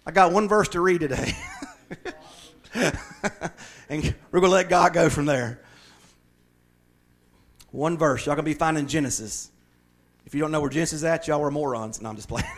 I got one verse to read today. And we're going to let God go from there. One verse. Y'all going to be finding Genesis. If you don't know where Genesis is at, y'all are morons. No, I'm just playing.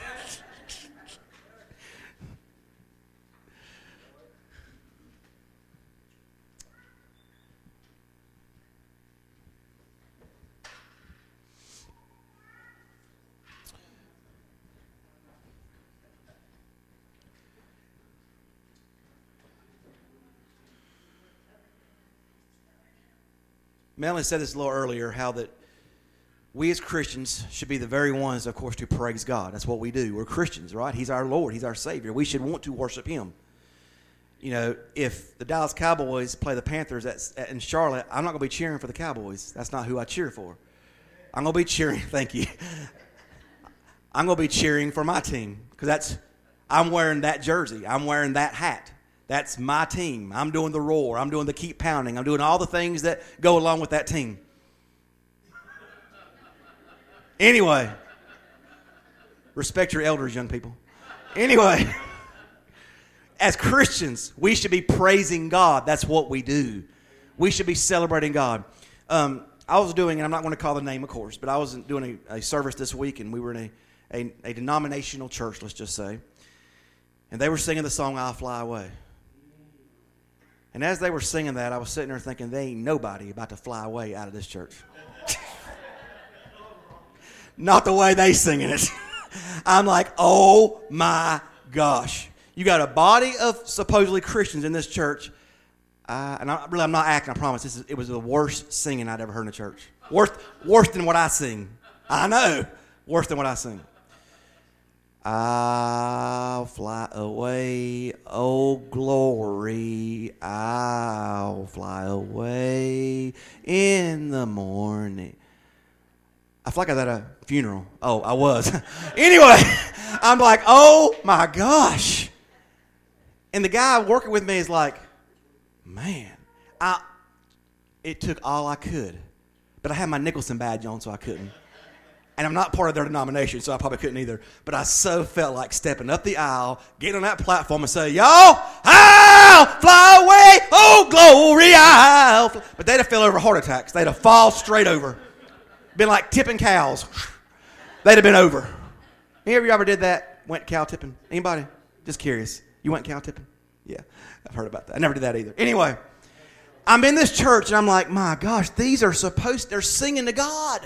Melanie said this a little earlier, how that we as Christians should be the very ones, of course, to praise God. That's what we do. We're Christians, right? He's our Lord. He's our Savior. We should want to worship Him. You know, if the Dallas Cowboys play the Panthers in Charlotte, I'm not going to be cheering for the Cowboys. That's not who I cheer for. I'm going to be cheering, thank you. I'm going to be cheering for my team because I'm wearing that jersey. I'm wearing that hat. That's my team. I'm doing the roar. I'm doing the keep pounding. I'm doing all the things that go along with that team. Anyway, respect your elders, young people. Anyway, as Christians, we should be praising God. That's what we do. We should be celebrating God. I was doing, and I'm not going to call the name, of course, but I was doing a service this week, and we were in a denominational church, let's just say. And they were singing the song, I'll Fly Away. And as they were singing that, I was sitting there thinking, there ain't nobody about to fly away out of this church. Not the way they singing it. I'm like, oh my gosh. You got a body of supposedly Christians in this church. And I'm not acting, I promise. It was the worst singing I'd ever heard in a church. Worse than what I sing. I know. Worse than what I sing. I'll fly away, oh glory, I'll fly away in the morning. I feel like I was at a funeral. Oh, I was. Anyway, I'm like, oh my gosh. And the guy working with me is like, man, it took all I could. But I had my Nicholson badge on, so I couldn't. And I'm not part of their denomination, so I probably couldn't either. But I so felt like stepping up the aisle, getting on that platform and say, y'all, I'll fly away, oh glory, I'll fly. But they'd have fell over heart attacks. They'd have fallen straight over. Been like tipping cows. They'd have been over. Any of you ever did that? Went cow tipping? Anybody? Just curious. You went cow tipping? Yeah, I've heard about that. I never did that either. Anyway, I'm in this church, and I'm like, my gosh, they're singing to God.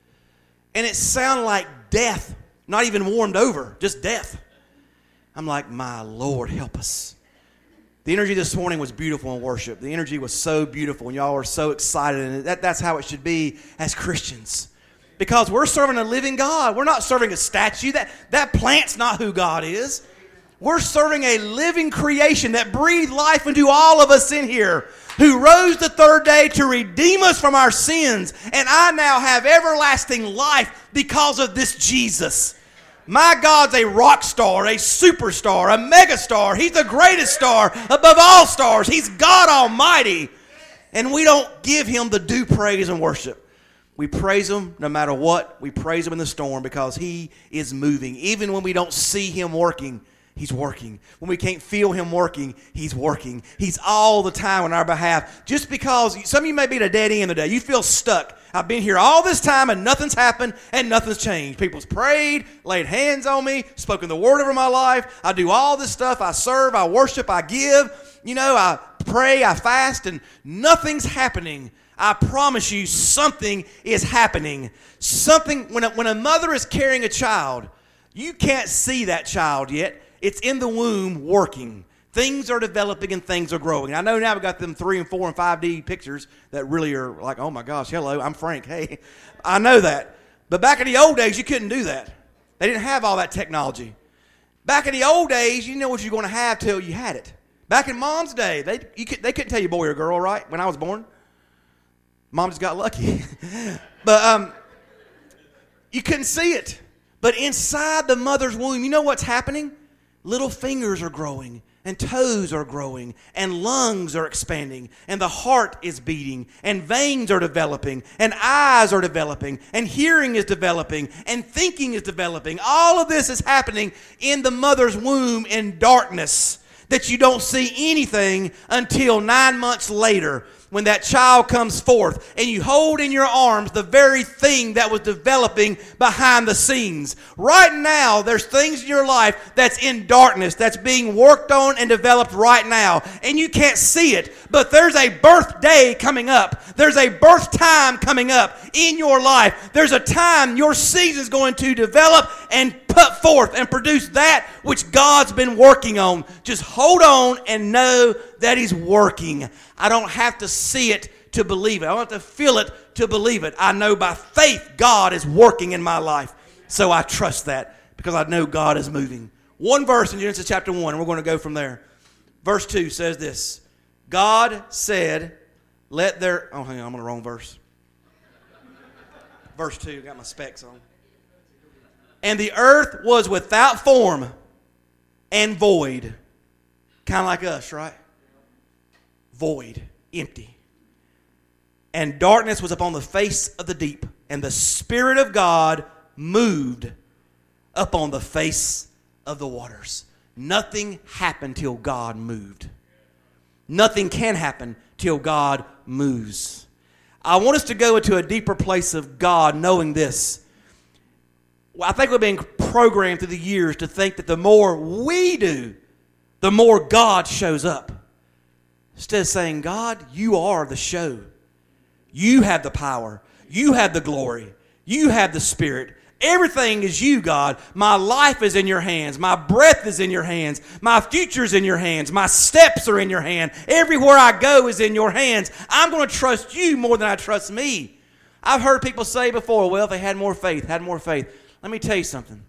And it sounded like death, not even warmed over, just death. I'm like, my Lord, help us. The energy this morning was beautiful in worship. The energy was so beautiful, and y'all were so excited. And that's how it should be as Christians. Because we're serving a living God. We're not serving a statue. That plant's not who God is. We're serving a living creation that breathed life into all of us in here, who rose the third day to redeem us from our sins. And I now have everlasting life because of this Jesus. My God's a rock star, a superstar, a megastar. He's the greatest star above all stars. He's God Almighty. And we don't give Him the due praise and worship. We praise Him no matter what. We praise Him in the storm because He is moving. Even when we don't see Him working, He's working. When we can't feel Him working, He's working. He's all the time on our behalf. Just because some of you may be at a dead end today. You feel stuck. I've been here all this time and nothing's happened and nothing's changed. People's prayed, laid hands on me, spoken the word over my life. I do all this stuff. I serve, I worship, I give. You know, I pray, I fast, and nothing's happening. I promise you something is happening. Something, when a mother is carrying a child, you can't see that child yet. It's in the womb working. Things are developing and things are growing. I know now we've got them 3 and 4 and 5D pictures that really are like, oh my gosh, hello, I'm Frank. Hey, I know that. But back in the old days, you couldn't do that. They didn't have all that technology. Back in the old days, you know what you're going to have till you had it. Back in Mom's day, they couldn't tell you boy or girl, right? When I was born, Mom just got lucky. But you couldn't see it. But inside the mother's womb, you know what's happening? Little fingers are growing. and toes are growing, and lungs are expanding, and the heart is beating, and veins are developing, and eyes are developing, and hearing is developing, and thinking is developing. All of this is happening in the mother's womb in darkness, that you don't see anything until 9 months later, when that child comes forth and you hold in your arms the very thing that was developing behind the scenes. Right now, there's things in your life that's in darkness, that's being worked on and developed right now, and you can't see it, but there's a birthday coming up. There's a birth time coming up in your life. There's a time your season is going to develop and put forth and produce that which God's been working on. Just hold on and know that He's working. I don't have to see it to believe it. I don't have to feel it to believe it. I know by faith God is working in my life. So I trust that because I know God is moving. One verse in Genesis chapter 1, and we're going to go from there. Verse 2 says this. God said, let there... Oh, hang on, I'm on the wrong verse. Verse 2, I got my specs on. And the earth was without form and void. Kind of like us, right? Void, empty. And darkness was upon the face of the deep, and the Spirit of God moved upon the face of the waters. Nothing happened till God moved. Nothing can happen till God moves. I want us to go into a deeper place of God knowing this. I think we've been programmed through the years to think that the more we do, the more God shows up. Instead of saying, God, you are the show. You have the power. You have the glory. You have the Spirit. Everything is you, God. My life is in your hands. My breath is in your hands. My future is in your hands. My steps are in your hand. Everywhere I go is in your hands. I'm going to trust you more than I trust me. I've heard people say before, well, if they had more faith, Let me tell you something.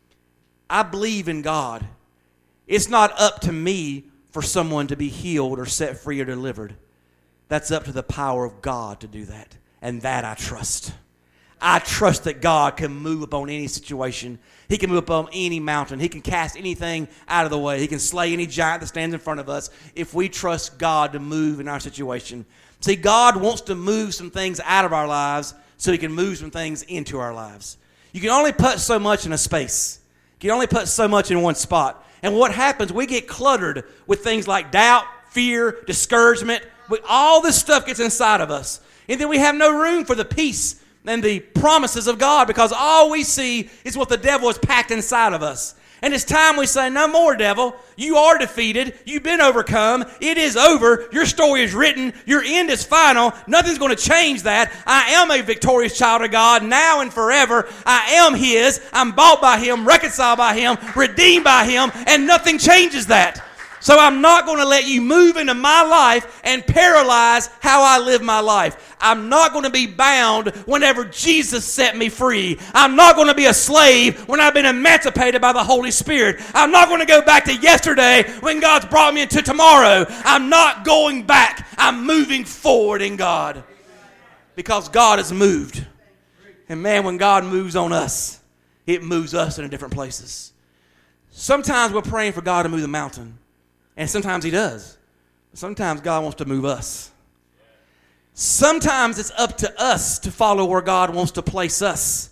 I believe in God. It's not up to me for someone to be healed or set free or delivered. That's up to the power of God to do that. And that I trust. I trust that God can move upon any situation. He can move upon any mountain. He can cast anything out of the way. He can slay any giant that stands in front of us if we trust God to move in our situation. See, God wants to move some things out of our lives so He can move some things into our lives. You can only put so much in a space. You can only put so much in one spot. And what happens, we get cluttered with things like doubt, fear, discouragement. All this stuff gets inside of us. And then we have no room for the peace and the promises of God because all we see is what the devil has packed inside of us. And it's time we say, no more, devil. You are defeated. You've been overcome. It is over. Your story is written. Your end is final. Nothing's going to change that. I am a victorious child of God now and forever. I am His. I'm bought by Him, reconciled by Him, redeemed by Him, and nothing changes that. So I'm not going to let you move into my life and paralyze how I live my life. I'm not going to be bound whenever Jesus set me free. I'm not going to be a slave when I've been emancipated by the Holy Spirit. I'm not going to go back to yesterday when God's brought me into tomorrow. I'm not going back. I'm moving forward in God because God has moved. And man, when God moves on us, it moves us into different places. Sometimes we're praying for God to move the mountain. And sometimes He does. Sometimes God wants to move us. Sometimes it's up to us to follow where God wants to place us.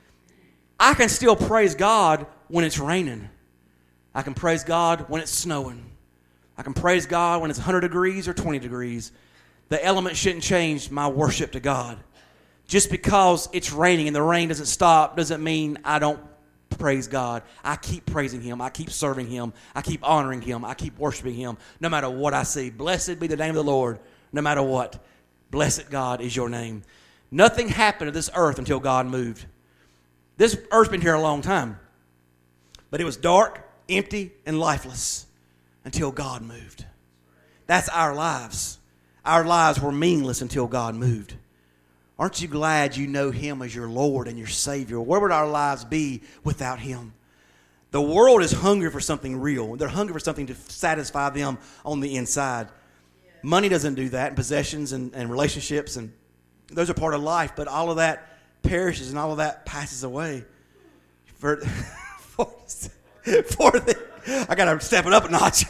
I can still praise God when it's raining. I can praise God when it's snowing. I can praise God when it's 100 degrees or 20 degrees. The element shouldn't change my worship to God. Just because it's raining and the rain doesn't stop doesn't mean I don't praise God. I keep praising Him. I keep serving Him. I keep honoring Him. I keep worshiping Him no matter what I see. Blessed be the name of the Lord no matter what. Blessed God is your name. Nothing happened to this earth until God moved. This earth's been here a long time. But it was dark, empty, and lifeless until God moved. That's our lives. Our lives were meaningless until God moved. Aren't you glad you know Him as your Lord and your Savior? Where would our lives be without Him? The world is hungry for something real. They're hungry for something to satisfy them on the inside. Money doesn't do that, and possessions and relationships, and those are part of life, but all of that perishes and all of that passes away. For the I got to step it up a notch.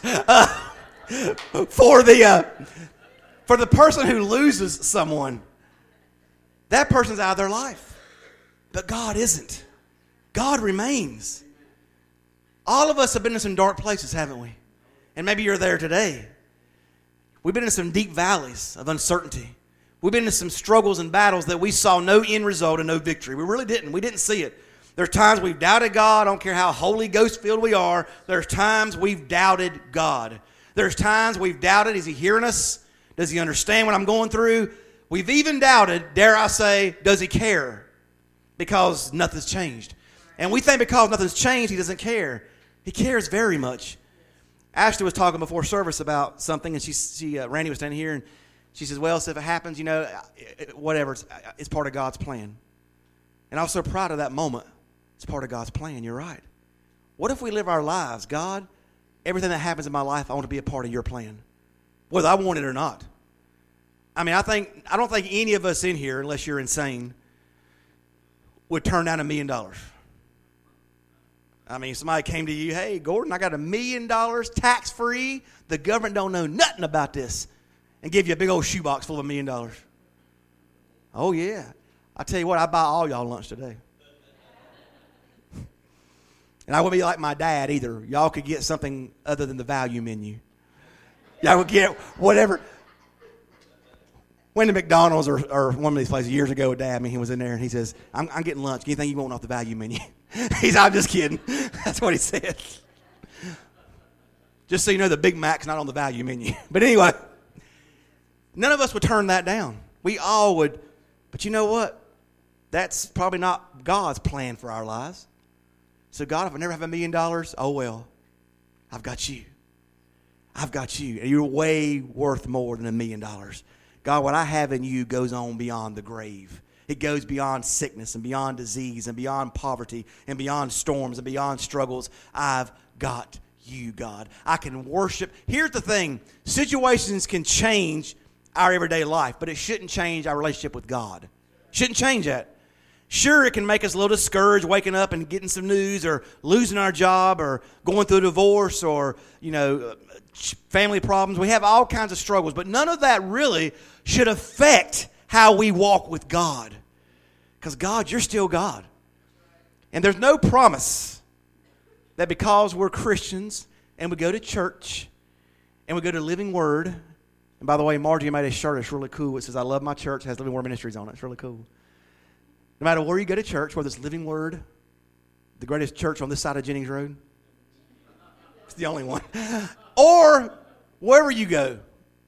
For the person who loses someone, that person's out of their life. But God isn't. God remains. All of us have been in some dark places, haven't we? And maybe you're there today. We've been in some deep valleys of uncertainty. We've been in some struggles and battles that we saw no end result and no victory. We really didn't. We didn't see it. There's times we've doubted God. I don't care how Holy Ghost filled we are. There's times we've doubted God. There's times we've doubted, is he hearing us? Does he understand what I'm going through? We've even doubted, dare I say, does he care? Because nothing's changed. And we think because nothing's changed, he doesn't care. He cares very much. Ashley was talking before service about something, and Randy was standing here, and she says, well, so if it happens, whatever, it's part of God's plan. And I was so proud of that moment. It's part of God's plan. You're right. What if we live our lives? God, everything that happens in my life, I want to be a part of your plan, whether I want it or not. I mean, I don't think any of us in here, unless you're insane, would turn down $1 million. I mean, somebody came to you, hey, Gordon, I got $1 million tax-free. The government don't know nothing about this. And give you a big old shoebox full of $1 million. Oh, yeah. I tell you what, I'd buy all y'all lunch today. And I wouldn't be like my dad either. Y'all could get something other than the value menu. Y'all would get whatever. Went to McDonald's or one of these places years ago with Dad. I mean, he was in there and he says, I'm getting lunch. Anything you want off the value menu? I'm just kidding. That's what he said. Just so you know, the Big Mac's not on the value menu. But anyway, none of us would turn that down. We all would. But you know what? That's probably not God's plan for our lives. So God, if I never have $1 million, oh well, I've got you. I've got you. And you're way worth more than $1 million. God, what I have in you goes on beyond the grave. It goes beyond sickness and beyond disease and beyond poverty and beyond storms and beyond struggles. I've got you, God. I can worship. Here's the thing. Situations can change our everyday life, but it shouldn't change our relationship with God. Shouldn't change that. Sure, it can make us a little discouraged waking up and getting some news or losing our job or going through a divorce or, family problems. We have all kinds of struggles, but none of that really should affect how we walk with God. Because God, you're still God. And there's no promise that because we're Christians and we go to church and we go to Living Word, and by the way, Margie made a shirt. It's really cool. It says, I love my church. It has Living Word Ministries on it. It's really cool. No matter where you go to church, whether it's Living Word, the greatest church on this side of Jennings Road, it's the only one, or wherever you go,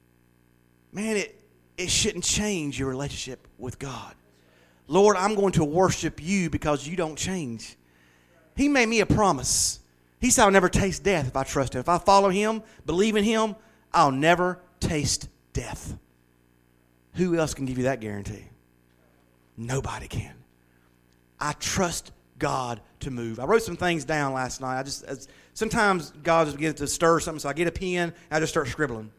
man, it shouldn't change your relationship with God. Lord, I'm going to worship you because you don't change. He made me a promise. He said I'll never taste death if I trust him. If I follow him, believe in him, I'll never taste death. Who else can give you that guarantee? Nobody can. I trust God to move. I wrote some things down last night. Sometimes God just begins to stir something, so I get a pen and I just start scribbling.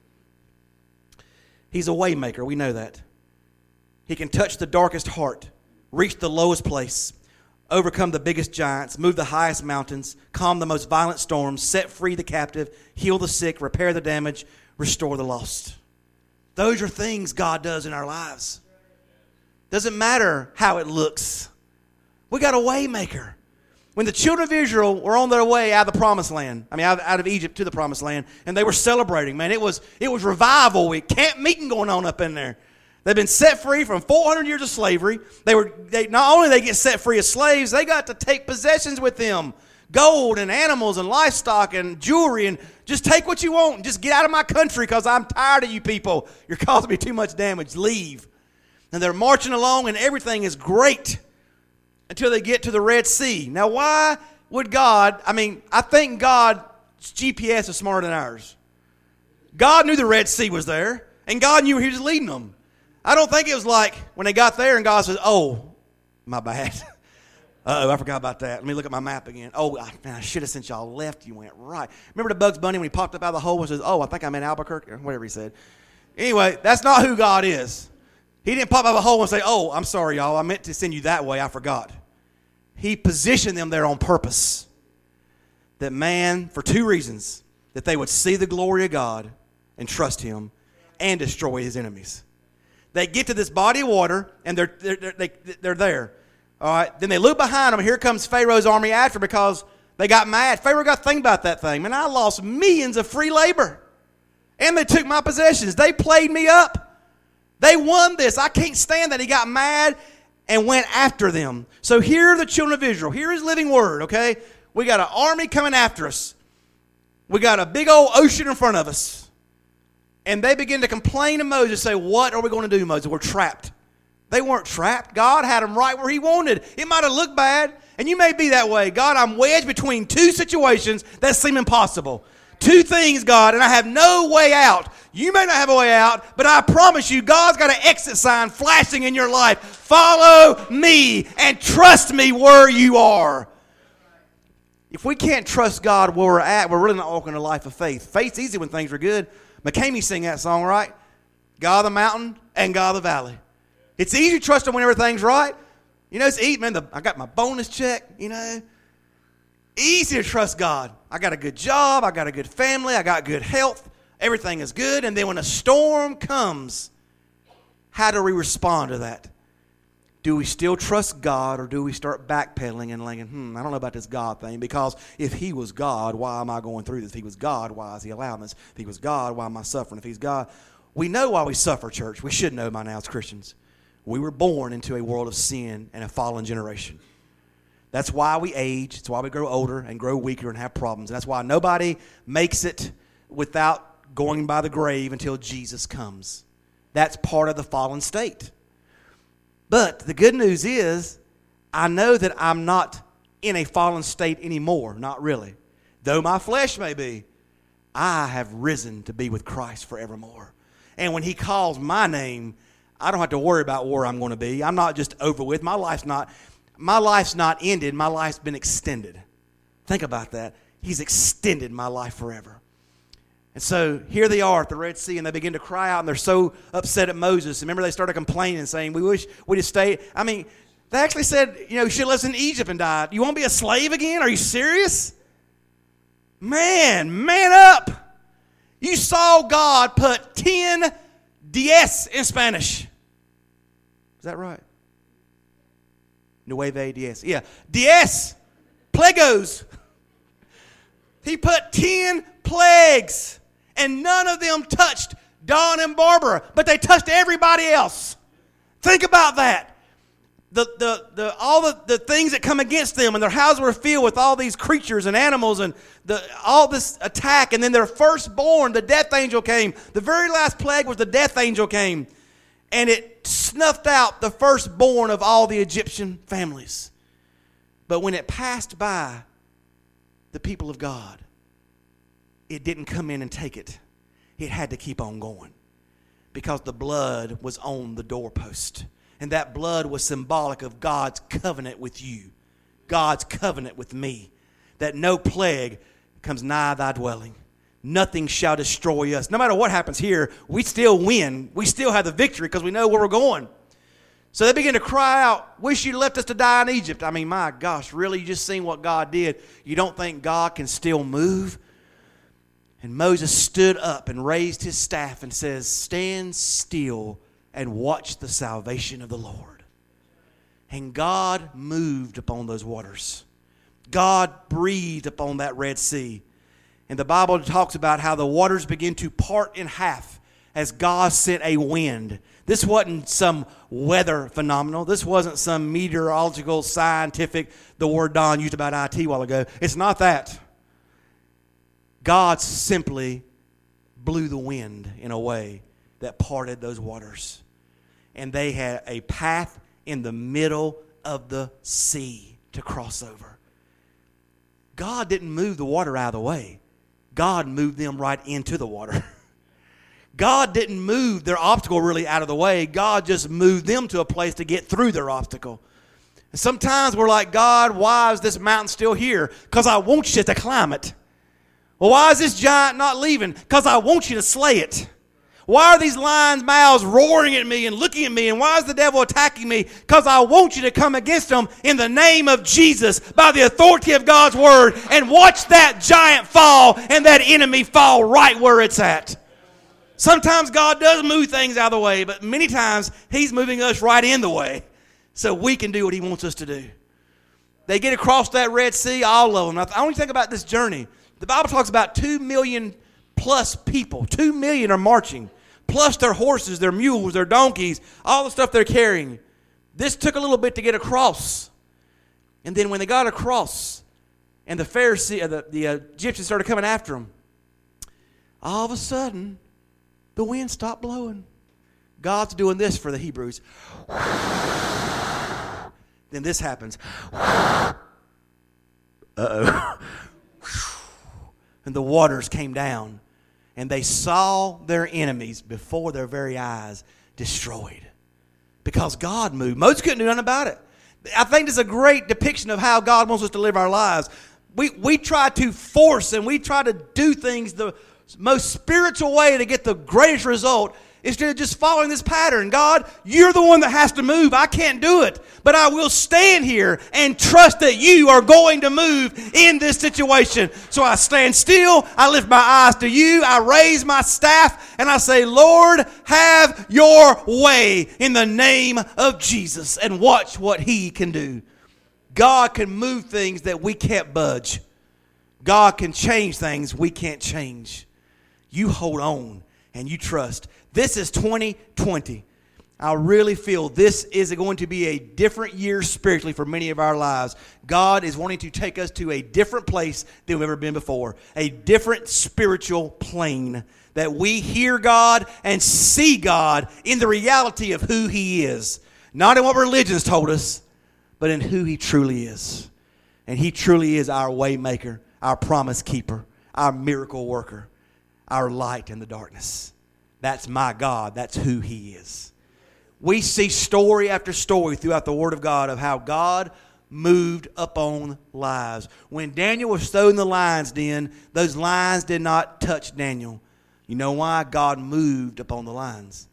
He's a way maker. We know that. He can touch the darkest heart, reach the lowest place, overcome the biggest giants, move the highest mountains, calm the most violent storms, set free the captive, heal the sick, repair the damaged, restore the lost. Those are things God does in our lives. Doesn't matter how it looks. We got a way maker. When the children of Israel were on their way out of the promised land, out of Egypt to the promised land, and they were celebrating, man, it was revival week, camp meeting going on up in there. They've been set free from 400 years of slavery. They not only they get set free as slaves, they got to take possessions with them. Gold and animals and livestock and jewelry, and just take what you want and just get out of my country because I'm tired of you people. You're causing me too much damage. Leave. And they're marching along and everything is great until they get to the Red Sea. Now, why would God, I think God's GPS is smarter than ours. God knew the Red Sea was there, and God knew he was leading them. I don't think it was like when they got there and God says, oh, my bad. I forgot about that. Let me look at my map again. Oh, man, I should have sent y'all left. You went right. Remember the Bugs Bunny when he popped up out of the hole and says, oh, I think I'm in Albuquerque, or whatever he said. Anyway, that's not who God is. He didn't pop out of a hole and say, oh, I'm sorry, y'all. I meant to send you that way. I forgot. He positioned them there on purpose. that man, for two reasons, that they would see the glory of God and trust him and destroy his enemies. They get to this body of water, and they're there. All right. Then they look behind them, and here comes Pharaoh's army after because they got mad. Pharaoh got to think about that thing. Man, I lost millions of free labor. And they took my possessions. They played me up. They won this. I can't stand that. He got mad and went after them. So here are the children of Israel. Here is living word, okay? We got an army coming after us. We got a big old ocean in front of us. And they begin to complain to Moses, say, what are we going to do, Moses? We're trapped. They weren't trapped. God had them right where he wanted. It might have looked bad, and you may be that way. God, I'm wedged between two situations that seem impossible. Two things, God, and I have no way out. You may not have a way out, but I promise you, God's got an exit sign flashing in your life. Follow me and trust me where you are. If we can't trust God where we're at, we're really not walking a life of faith. Faith's easy when things are good. McCamey sang that song, right? God of the mountain and God of the valley. It's easy to trust him when everything's right. You know, it's easy, man. I got my bonus check, you know. Easy to trust God. I got a good job. I got a good family. I got good health. Everything is good. And then when a storm comes, how do we respond to that? Do we still trust God, or do we start backpedaling and like, I don't know about this God thing, because if he was God, why am I going through this? If he was God, why is he allowing this? If he was God, why am I suffering? If he's God, we know why we suffer, church. We should know by now as Christians. We were born into a world of sin and a fallen generation. That's why we age. It's why we grow older and grow weaker and have problems. And that's why nobody makes it without going by the grave until Jesus comes. That's part of the fallen state. But the good news is, I know that I'm not in a fallen state anymore. Not really. Though my flesh may be, I have risen to be with Christ forevermore. And when he calls my name, I don't have to worry about where I'm going to be. I'm not just over with. My life's not ended. My life's been extended. Think about that. He's extended my life forever. And so here they are at the Red Sea, and they begin to cry out, and they're so upset at Moses. Remember, they started complaining and saying, we wish we'd have stayed. I mean, they actually said, you should have left us in Egypt and died. You want to be a slave again? Are you serious? Man up. You saw God put 10 diez in Spanish. Is that right? Nueve diez. Yeah. Diez. Plegos. He put 10 plagues. And none of them touched Don and Barbara, but they touched everybody else. Think about that. All the things that come against them, and their houses were filled with all these creatures and animals, and all this attack. And then their firstborn, the death angel came. The very last plague was the death angel came, and it snuffed out the firstborn of all the Egyptian families. But when it passed by the people of God, it didn't come in and take it. It had to keep on going because the blood was on the doorpost. And that blood was symbolic of God's covenant with you, God's covenant with me, that no plague comes nigh thy dwelling. Nothing shall destroy us. No matter what happens here, we still win. We still have the victory because we know where we're going. So they begin to cry out, wish you'd left us to die in Egypt. I mean, my gosh, really? You just seen what God did. You don't think God can still move? And Moses stood up and raised his staff and says, stand still and watch the salvation of the Lord. And God moved upon those waters. God breathed upon that Red Sea. And the Bible talks about how the waters begin to part in half as God sent a wind. This wasn't some weather phenomenal. This wasn't some meteorological, scientific, the word Don used about IT a while ago. It's not that. God simply blew the wind in a way that parted those waters. And they had a path in the middle of the sea to cross over. God didn't move the water out of the way. God moved them right into the water. God didn't move their obstacle really out of the way. God just moved them to a place to get through their obstacle. And sometimes we're like, God, why is this mountain still here? Because I want you to climb it. Well, why is this giant not leaving? Because I want you to slay it. Why are these lions' mouths roaring at me and looking at me? And why is the devil attacking me? Because I want you to come against them in the name of Jesus by the authority of God's word and watch that giant fall and that enemy fall right where it's at. Sometimes God does move things out of the way, but many times he's moving us right in the way so we can do what he wants us to do. They get across that Red Sea, all of them. I want you to think about this journey. The Bible talks about 2 million plus people. 2 million are marching, plus their horses, their mules, their donkeys, all the stuff they're carrying. This took a little bit to get across. And then when they got across and the Egyptians started coming after them, all of a sudden, the wind stopped blowing. God's doing this for the Hebrews. Then this happens. Uh-oh. And the waters came down, and they saw their enemies before their very eyes destroyed. Because God moved. Moses couldn't do nothing about it. I think this is a great depiction of how God wants us to live our lives. We try to force and we try to do things the most spiritual way to get the greatest result instead of just following this pattern. God, you're the one that has to move. I can't do it. But I will stand here and trust that you are going to move in this situation. So I stand still. I lift my eyes to you. I raise my staff and I say, Lord, have your way in the name of Jesus, and watch what he can do. God can move things that we can't budge. God can change things we can't change. You hold on and you trust. This is 2020. I really feel this is going to be a different year spiritually for many of our lives. God is wanting to take us to a different place than we've ever been before. A different spiritual plane. That we hear God and see God in the reality of who he is. Not in what religion's told us, but in who he truly is. And he truly is our way maker, our promise keeper, our miracle worker, our light in the darkness. That's my God. That's who he is. We see story after story throughout the Word of God of how God moved upon lives. When Daniel was thrown in the lion's den, those lions did not touch Daniel. You know why? God moved upon the lions.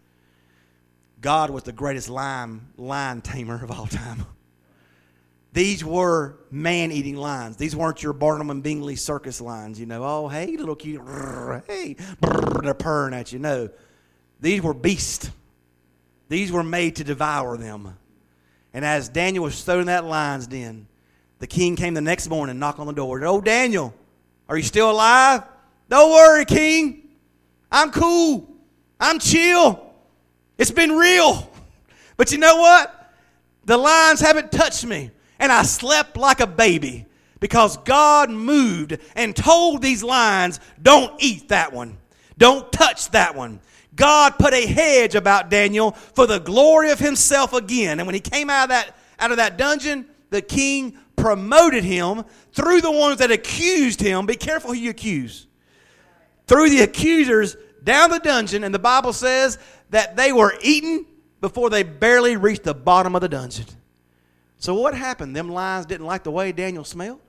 God was the greatest lion tamer of all time. These were man-eating lions. These weren't your Barnum and Bingley circus lions. You know, oh, hey, little cute, hey, they're purring at you. No, these were beasts. These were made to devour them. And as Daniel was thrown in that lion's den, the king came the next morning and knocked on the door. Oh, Daniel, are you still alive? Don't worry, king. I'm cool. I'm chill. It's been real. But you know what? The lions haven't touched me. And I slept like a baby because God moved and told these lions, don't eat that one. Don't touch that one. God put a hedge about Daniel for the glory of himself again. And when he came out of that dungeon, the king promoted him through the ones that accused him. Be careful who you accuse. Through the accusers down the dungeon, and the Bible says that they were eaten before they barely reached the bottom of the dungeon. So what happened? Them lions didn't like the way Daniel smelled?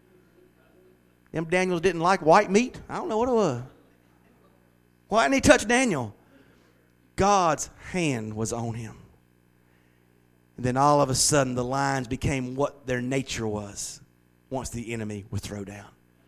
Them Daniels didn't like white meat? I don't know what it was. Why didn't he touch Daniel? God's hand was on him. And then all of a sudden the lions became what their nature was once the enemy was thrown down.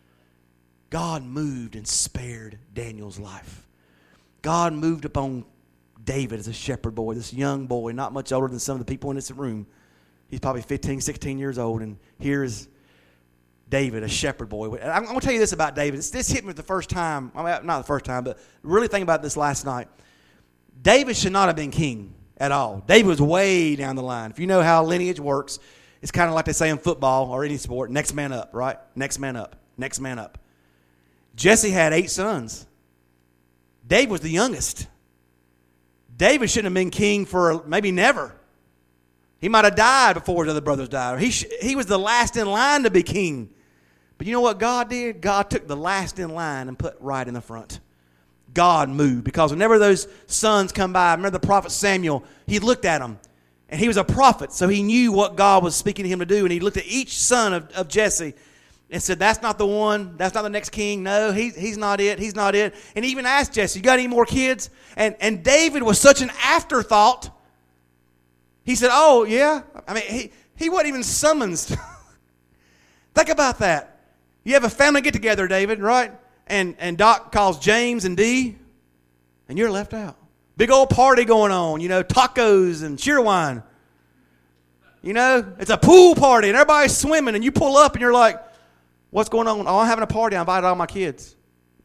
God moved and spared Daniel's life. God moved upon David as a shepherd boy, this young boy, not much older than some of the people in this room. He's probably 15, 16 years old, and here is David, a shepherd boy. I'm going to tell you this about David. This hit me the first time. I mean, not the first time, but really think about this last night. David should not have been king at all. David was way down the line. If you know how lineage works, it's kind of like they say in football or any sport, next man up, right? Next man up, next man up. Jesse had 8 sons. David was the youngest. David shouldn't have been king for maybe never. He might have died before his other brothers died. He was the last in line to be king. But you know what God did? God took the last in line and put right in the front. God moved. Because whenever those sons come by, remember the prophet Samuel, he looked at them. And he was a prophet, so he knew what God was speaking to him to do. And he looked at each son of Jesse. and said, that's not the one. That's not the next king. No, he's not it. He's not it. And he even asked Jesse, you got any more kids? And David was such an afterthought. He said, oh, yeah. I mean, he wasn't even summoned. Think about that. You have a family get-together, David, right? And Doc calls James and Dee, and you're left out. Big old party going on, tacos and cheer wine. It's a pool party, and everybody's swimming, and you pull up, and you're like, what's going on? Oh, I'm having a party. I invited all my kids.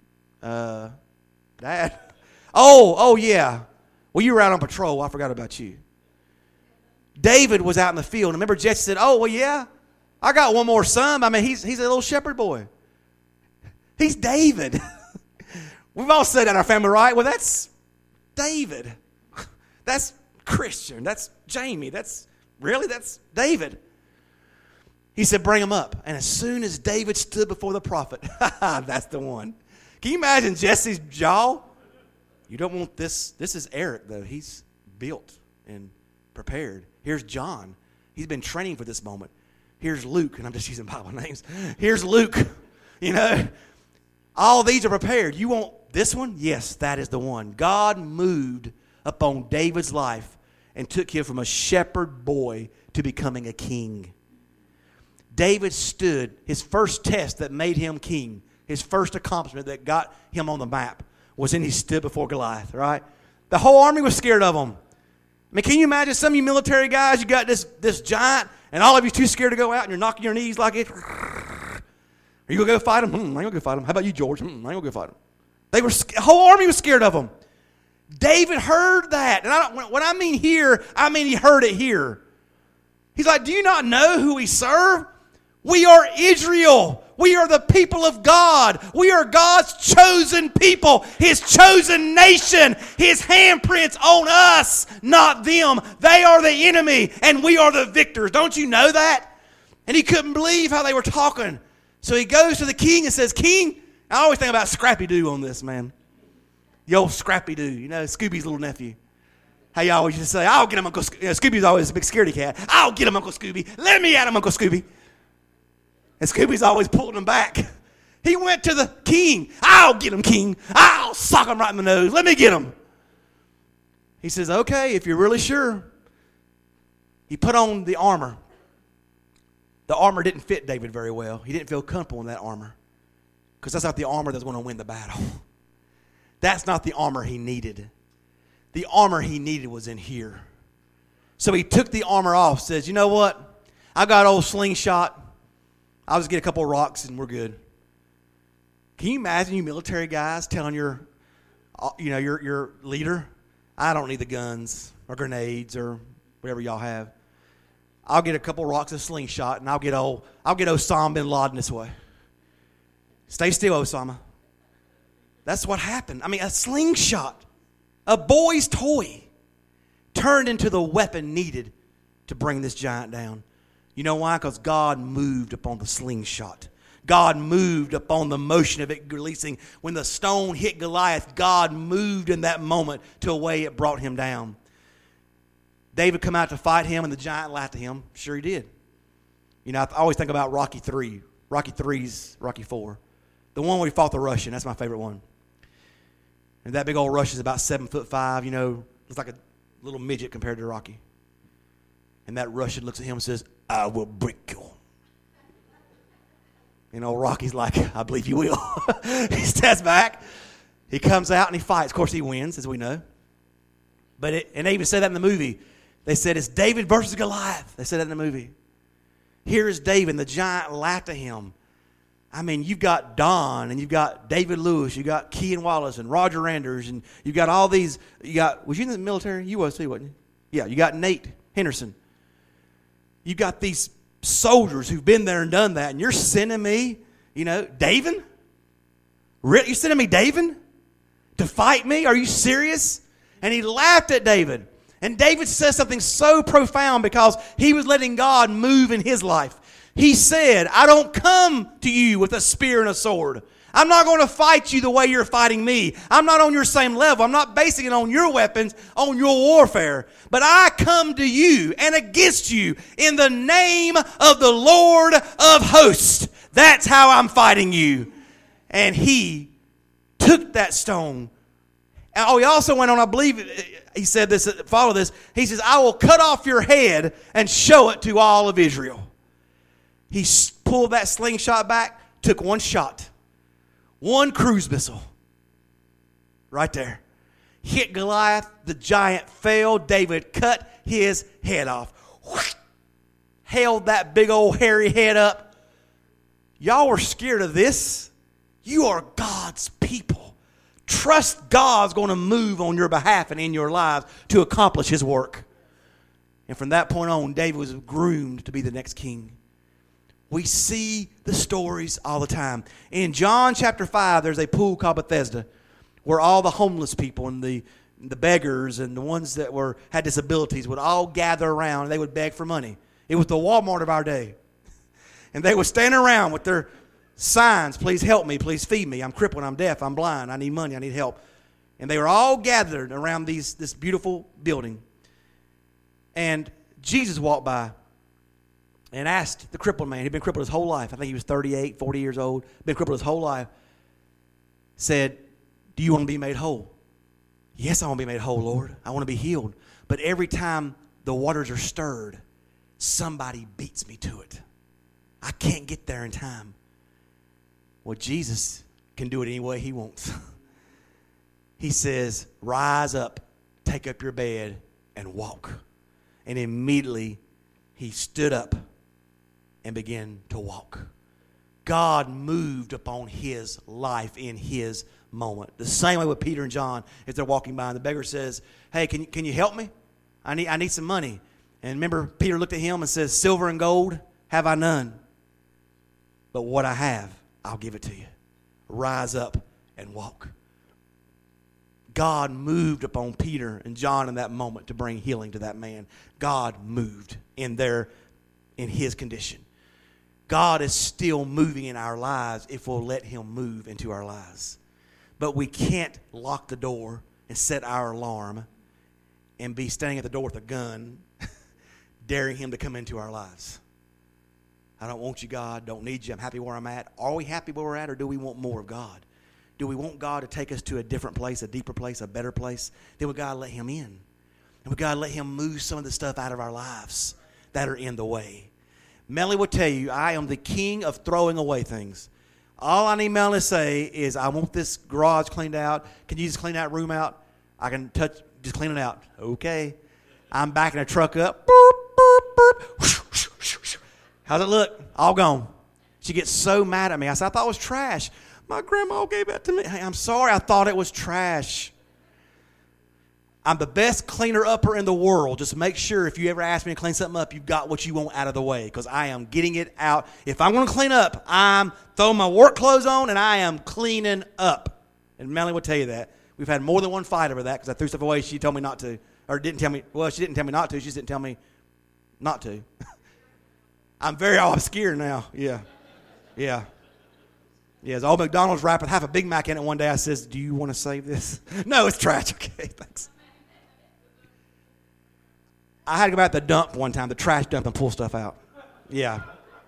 Dad? Oh, yeah. Well, you were out on patrol. I forgot about you. David was out in the field. And remember, Jesse said, oh, well, yeah. I got one more son. I mean, he's a little shepherd boy. He's David. We've all said that in our family, right? Well, that's David. That's Christian. That's Jamie. That's David. He said, bring him up. And as soon as David stood before the prophet, that's the one. Can you imagine Jesse's jaw? You don't want this. This is Eric, though. He's built and prepared. Here's John. He's been training for this moment. Here's Luke, and I'm just using Bible names. Here's Luke. All these are prepared. You want this one? Yes, that is the one. God moved upon David's life and took him from a shepherd boy to becoming a king. David stood, his first test that made him king, his first accomplishment that got him on the map was when he stood before Goliath, right? The whole army was scared of him. I mean, can you imagine some of you military guys, you got this giant, and all of you too scared to go out, and you're knocking your knees like it. Are you going to go fight him? I ain't going to go fight him. How about you, George? I ain't going to go fight him. The whole army was scared of him. David heard that. And when I mean here, I mean he heard it here. He's like, do you not know who we serve? We are Israel. We are the people of God. We are God's chosen people, His chosen nation, His handprints on us, not them. They are the enemy, and we are the victors. Don't you know that? And he couldn't believe how they were talking. So he goes to the king and says, King, I always think about Scrappy-Doo on this, man. The old Scrappy-Doo, Scooby's little nephew. How y'all always used to say, I'll get him, Uncle Scooby. Scooby's always a big scaredy cat. I'll get him, Uncle Scooby. Let me at him, Uncle Scooby. And Scooby's always pulling him back. He went to the king. I'll get him, king. I'll sock him right in the nose. Let me get him. He says, okay, if you're really sure. He put on the armor. The armor didn't fit David very well. He didn't feel comfortable in that armor. Because that's not the armor that's going to win the battle. That's not the armor he needed. The armor he needed was in here. So he took the armor off, says, you know what? I got old slingshot. I'll just get a couple of rocks and we're good. Can you imagine you military guys telling your leader, I don't need the guns or grenades or whatever y'all have. I'll get a couple of rocks and slingshot and I'll get Osama bin Laden this way. Stay still, Osama. That's what happened. I mean, a slingshot, a boy's toy, turned into the weapon needed to bring this giant down. You know why? Because God moved upon the slingshot. God moved upon the motion of it releasing. When the stone hit Goliath, God moved in that moment to a way it brought him down. David come out to fight him, and the giant laughed at him. Sure he did. I always think about Rocky 3. Rocky 3's Rocky 4. The one where he fought the Russian. That's my favorite one. And that big old Russian's about 7'5", looks like a little midget compared to Rocky. And that Russian looks at him and says, I will break you. Rocky's like, I believe you will. He steps back. He comes out and he fights. Of course, he wins, as we know. And they even said that in the movie. They said it's David versus Goliath. They said that in the movie. Here is David, and the giant laughed at him. I mean, you've got Don, and you've got David Lewis, you got Kean Wallace, and Roger Anders, and you've got all these. Was you in the military? You was too, wasn't you? Yeah, you got Nate Henderson. You got these soldiers who've been there and done that, and you're sending me, David? You're sending me David to fight me? Are you serious? And he laughed at David. And David says something so profound because he was letting God move in his life. He said, I don't come to you with a spear and a sword. I'm not going to fight you the way you're fighting me. I'm not on your same level. I'm not basing it on your weapons, on your warfare. But I come to you and against you in the name of the Lord of hosts. That's how I'm fighting you. And he took that stone. Oh, he also went on, I believe he said this, follow this. He says, I will cut off your head and show it to all of Israel. He pulled that slingshot back, took one shot, one cruise missile, right there. Hit Goliath, the giant fell. David cut his head off. Whoosh, held that big old hairy head up. Y'all were scared of this? You are God's people. Trust God's going to move on your behalf and in your lives to accomplish his work. And from that point on, David was groomed to be the next king. We see the stories all the time. In John chapter 5, there's a pool called Bethesda where all the homeless people and the beggars and the ones that had disabilities would all gather around and they would beg for money. It was the Walmart of our day. And they would stand around with their signs, please help me, please feed me. I'm crippled, I'm deaf, I'm blind, I need money, I need help. And they were all gathered around this beautiful building. And Jesus walked by and asked the crippled man, he'd been crippled his whole life. I think he was 38, 40 years old, been crippled his whole life. Said, do you want to be made whole? Yes, I want to be made whole, Lord. I want to be healed. But every time the waters are stirred, somebody beats me to it. I can't get there in time. Well, Jesus can do it any way he wants. He says, rise up, take up your bed, and walk. And immediately he stood up and began to walk. God moved upon his life in his moment. The same way with Peter and John as they're walking by. And the beggar says, hey, can you help me? I need some money. And remember, Peter looked at him and says, silver and gold have I none. But what I have, I'll give it to you. Rise up and walk. God moved upon Peter and John in that moment to bring healing to that man. God moved in his condition. God is still moving in our lives if we'll let him move into our lives. But we can't lock the door and set our alarm and be standing at the door with a gun daring him to come into our lives. I don't want you, God. Don't need you. I'm happy where I'm at. Are we happy where we're at, or do we want more of God? Do we want God to take us to a different place, a deeper place, a better place? Then we got to let him in. And we got to let him move some of the stuff out of our lives that are in the way. Melanie will tell you, I am the king of throwing away things. All I need Melanie to say is, I want this garage cleaned out. Can you just clean that room out? I can just clean it out. Okay. I'm backing a truck up. Boop, boop, boop. How's it look? All gone. She gets so mad at me. I said, I thought it was trash. My grandma gave that to me. Hey, I'm sorry. I thought it was trash. I'm the best cleaner-upper in the world. Just make sure if you ever ask me to clean something up, you've got what you want out of the way, because I am getting it out. If I'm going to clean up, I'm throwing my work clothes on, and I am cleaning up. And Melanie will tell you that. We've had more than one fight over that because I threw stuff away she told me not to. Or didn't tell me. Well, she didn't tell me not to. She just didn't tell me not to. I'm very obscure now. Yeah. Yeah. Yeah, old McDonald's wrapper with half a Big Mac in it one day. I says, do you want to save this? No, it's trash. Okay, thanks. I had to go back to the dump one time, the trash dump, and pull stuff out. Yeah.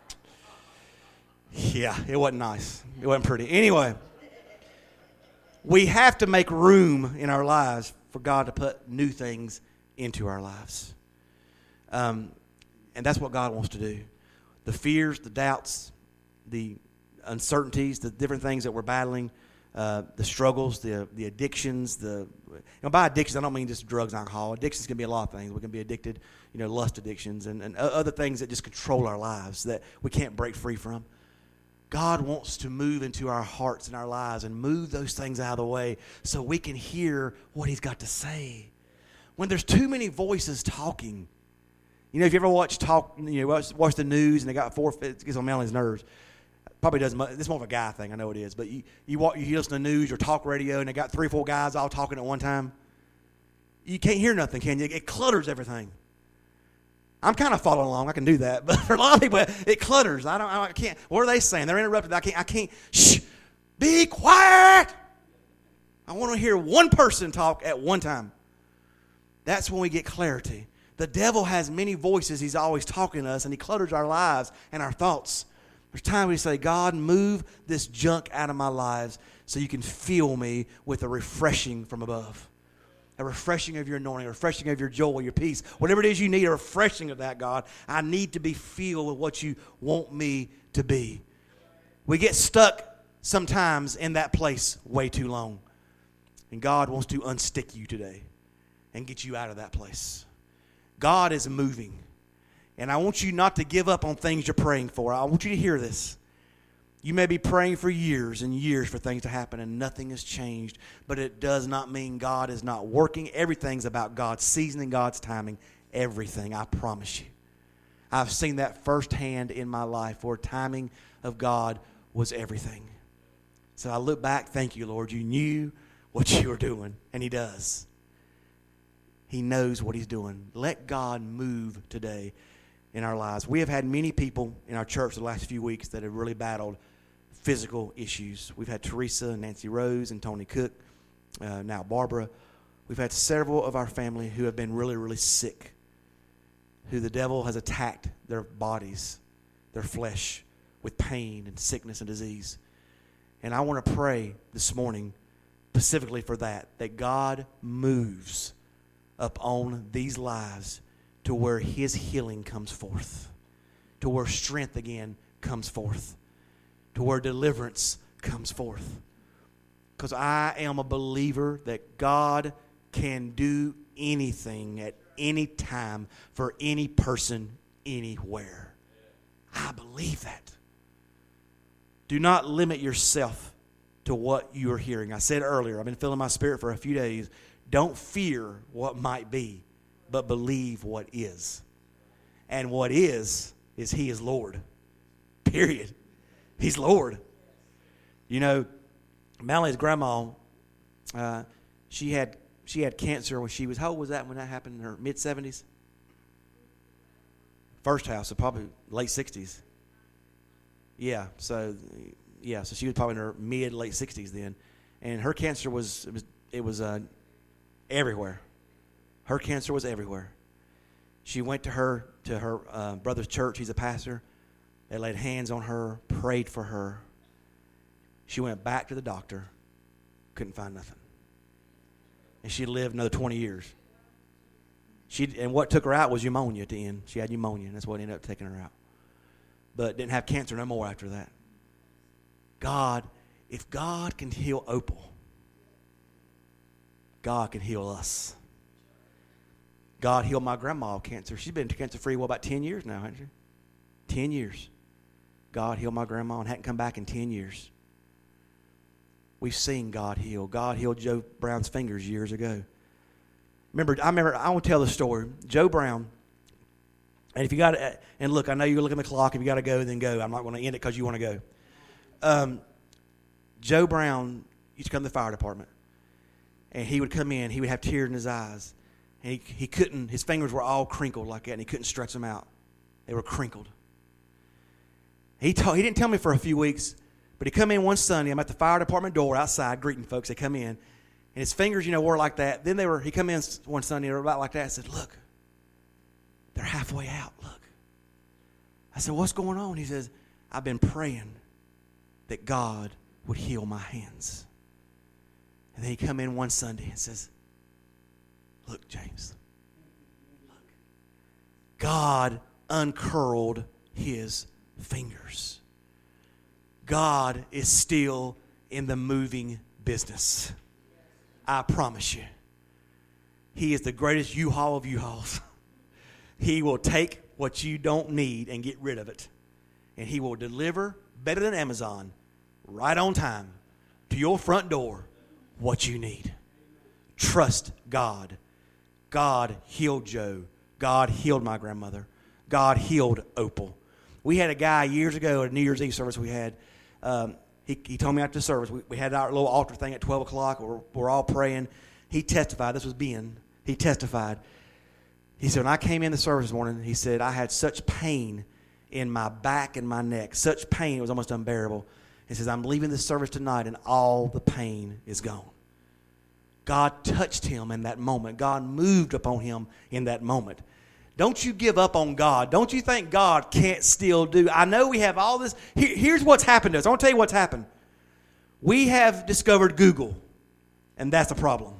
Yeah, it wasn't nice. It wasn't pretty. Anyway, we have to make room in our lives for God to put new things into our lives. And that's what God wants to do. The fears, the doubts, the uncertainties, the different things that we're battling, the struggles, the addictions. By addictions, I don't mean just drugs and alcohol. Addictions can be a lot of things. We can be addicted, lust addictions and other things that just control our lives that we can't break free from. God wants to move into our hearts and our lives and move those things out of the way so we can hear what he's got to say. When there's too many voices talking, if you ever watch the news and they got it gets on Melanie's nerves. Probably doesn't. It's more of a guy thing. I know it is. But you listen to news or talk radio and they got 3 or 4 guys all talking at one time. You can't hear nothing, can you? It clutters everything. I'm kind of following along. I can do that. But for a lot of people, it clutters. I can't. What are they saying? They're interrupted. I can't. Shh. Be quiet. I want to hear one person talk at one time. That's when we get clarity. The devil has many voices. He's always talking to us, and he clutters our lives and our thoughts. There's times we say, God, move this junk out of my lives so you can fill me with a refreshing from above. A refreshing of your anointing, a refreshing of your joy, your peace. Whatever it is you need, a refreshing of that, God. I need to be filled with what you want me to be. We get stuck sometimes in that place way too long. And God wants to unstick you today and get you out of that place. God is moving. And I want you not to give up on things you're praying for. I want you to hear this. You may be praying for years and years for things to happen and nothing has changed, but it does not mean God is not working. Everything's about God's seasoning, God's timing, everything, I promise you. I've seen that firsthand in my life where timing of God was everything. So I look back, thank you, Lord. You knew what you were doing, and He does. He knows what He's doing. Let God move today in our lives. We have had many people in our church the last few weeks that have really battled physical issues. We've had Teresa and Nancy Rose and Tony Cook, now Barbara. We've had several of our family who have been really, really sick, who the devil has attacked their bodies, their flesh, with pain and sickness and disease. And I want to pray this morning specifically for that God moves up on these lives to where His healing comes forth, to where strength again comes forth, to where deliverance comes forth. Because I am a believer that God can do anything at any time for any person anywhere. I believe that. Do not limit yourself to what you are hearing. I said earlier, I've been feeling my spirit for a few days. Don't fear what might be, but believe what is. And what is He is Lord. Period. He's Lord. You know, Mallory's grandma, she had cancer when she was, how old was that when that happened? In her mid-70s? First house, so probably late 60s. So she was probably in her mid-late 60s then. And her cancer was everywhere. Her cancer was everywhere. She went to her brother's church. He's a pastor. They laid hands on her, prayed for her. She went back to the doctor, couldn't find nothing. And she lived another 20 years. And what took her out was pneumonia at the end. She had pneumonia, and that's what ended up taking her out. But didn't have cancer no more after that. If God can heal Opal, God can heal us. God healed my grandma of cancer. She's been cancer-free, about 10 years now, hasn't she? 10 years. God healed my grandma and hadn't come back in 10 years. We've seen God heal. God healed Joe Brown's fingers years ago. I want to tell the story. Joe Brown, and if you got to, and look, I know you're looking at the clock. If you got to go, then go. I'm not going to end it because you want to go. Joe Brown used to come to the fire department. And he would come in, he would have tears in his eyes. And he couldn't, his fingers were all crinkled like that, and he couldn't stretch them out. They were crinkled. He didn't tell me for a few weeks, but he come in one Sunday. I'm at the fire department door outside greeting folks. They come in, and his fingers, were like that. Then he come in one Sunday, they were about like that. I said, look, they're halfway out, look. I said, what's going on? He says, I've been praying that God would heal my hands. And then he come in one Sunday and says, look, James, look. God uncurled his fingers. God is still in the moving business. I promise you. He is the greatest U-Haul of U-Hauls. He will take what you don't need and get rid of it. And He will deliver better than Amazon, right on time, to your front door what you need. Trust God. God healed Joe. God healed my grandmother. God healed Opal. We had a guy years ago at a New Year's Eve service we had. He told me after the service, we had our little altar thing at 12 o'clock. We're all praying. He testified. This was Ben. He testified. He said, when I came in the service this morning, he said, I had such pain in my back and my neck. Such pain, it was almost unbearable. He says, I'm leaving this service tonight and all the pain is gone. God touched him in that moment. God moved upon him in that moment. Don't you give up on God. Don't you think God can't still do. I know we have all this. Here's what's happened to us. I want to tell you what's happened. We have discovered Google, and that's a problem.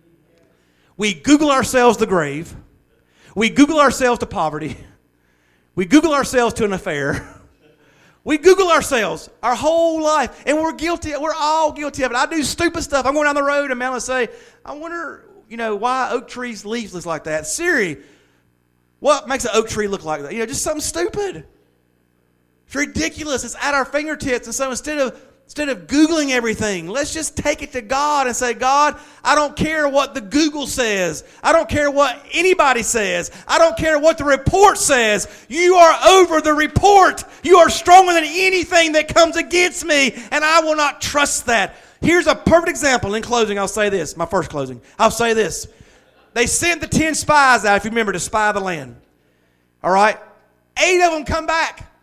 We Google ourselves the grave. We Google ourselves to poverty. We Google ourselves to an affair. We Google ourselves our whole life, and we're guilty. We're all guilty of it. I do stupid stuff. I'm going down the road, and man will say, I wonder, why oak trees' leaves look like that. Siri, what makes an oak tree look like that? Just something stupid. It's ridiculous. It's at our fingertips. And so instead of Googling everything, let's just take it to God and say, God, I don't care what the Google says. I don't care what anybody says. I don't care what the report says. You are over the report. You are stronger than anything that comes against me, and I will not trust that. Here's a perfect example. In closing, I'll say this. My first closing. I'll say this. They sent the 10 spies out, if you remember, to spy the land. All right? 8 of them come back.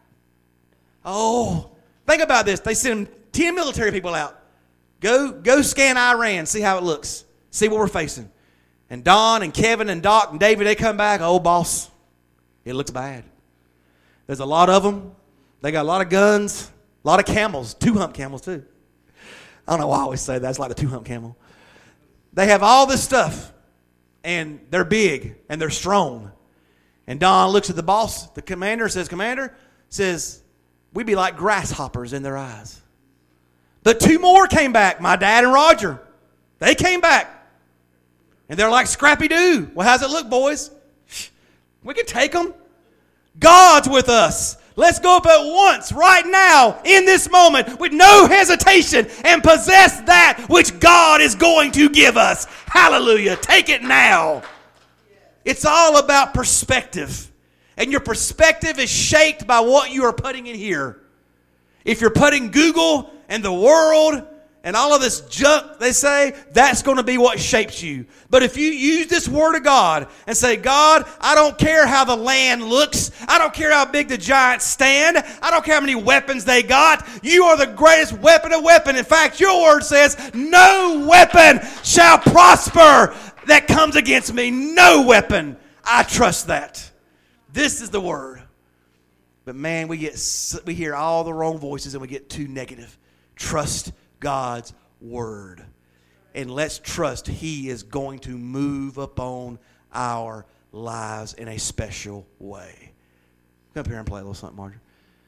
Oh, think about this. They sent 10 military people out. Go scan Iran. See how it looks. See what we're facing. And Don and Kevin and Doc and David, they come back. Oh, boss, it looks bad. There's a lot of them. They got a lot of guns, a lot of camels, 2-hump camels too. I don't know why I always say that. It's like the 2-hump camel. They have all this stuff, and they're big, and they're strong. And Don looks at the boss, the commander, says, we'd be like grasshoppers in their eyes. The 2 more came back, my dad and Roger. They came back. And they're like Scrappy-Doo. Well, how's it look, boys? We can take them. God's with us. Let's go up at once, right now, in this moment, with no hesitation, and possess that which God is going to give us. Hallelujah. Take it now. It's all about perspective. And your perspective is shaped by what you are putting in here. If you're putting Google and the world and all of this junk, they say, that's going to be what shapes you. But if you use this Word of God and say, God, I don't care how the land looks. I don't care how big the giants stand. I don't care how many weapons they got. You are the greatest weapon of weapon. In fact, your Word says, no weapon shall prosper that comes against me. No weapon. I trust that. This is the Word. But man, we hear all the wrong voices and we get too negative. Trust God's Word. And let's trust He is going to move upon our lives in a special way. Come up here and play a little something, Marjorie.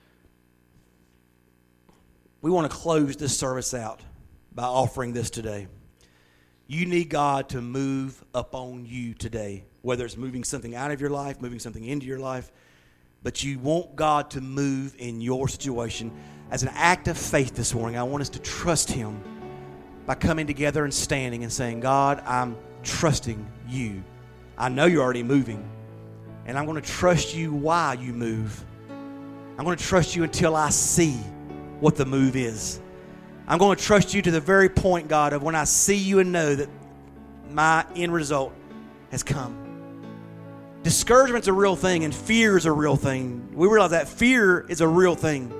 We want to close this service out by offering this today. You need God to move upon you today, whether it's moving something out of your life, moving something into your life. But you want God to move in your situation. As an act of faith this morning, I want us to trust Him by coming together and standing and saying, God, I'm trusting you. I know you're already moving. And I'm going to trust you while you move. I'm going to trust you until I see what the move is. I'm going to trust you to the very point, God, of when I see you and know that my end result has come. Discouragement's a real thing, and fear is a real thing. We realize that fear is a real thing.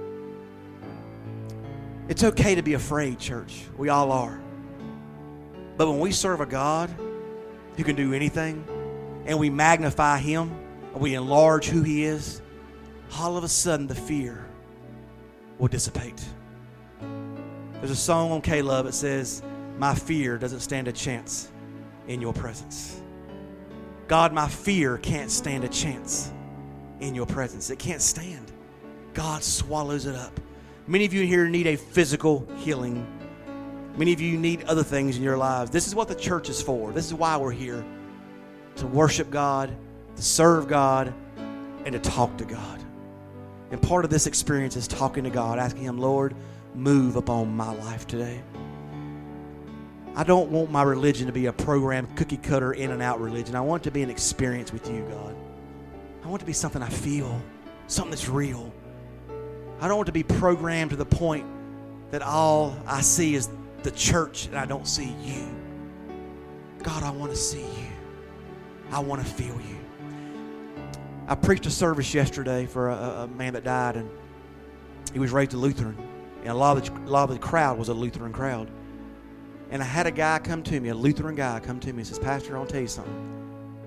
It's okay to be afraid, church. We all are. But when we serve a God who can do anything, and we magnify Him, and we enlarge who He is, all of a sudden the fear will dissipate. There's a song on K-Love that says, my fear doesn't stand a chance in your presence. God, my fear can't stand a chance in your presence. It can't stand. God swallows it up. Many of you here need a physical healing. Many of you need other things in your lives. This is what the church is for. This is why we're here. To worship God, to serve God, and to talk to God. And part of this experience is talking to God, asking Him, Lord, move upon my life today. I don't want my religion to be a program, cookie cutter, in and out religion. I want it to be an experience with you, God. I want it to be something I feel, something that's real. I don't want it to be programmed to the point that all I see is the church and I don't see you. God, I want to see you. I want to feel you. I preached a service yesterday for a man that died, and he was raised a Lutheran. And a lot of the crowd was a Lutheran crowd. And I had a guy come to me, a Lutheran guy come to me and says, Pastor, I want to tell you something.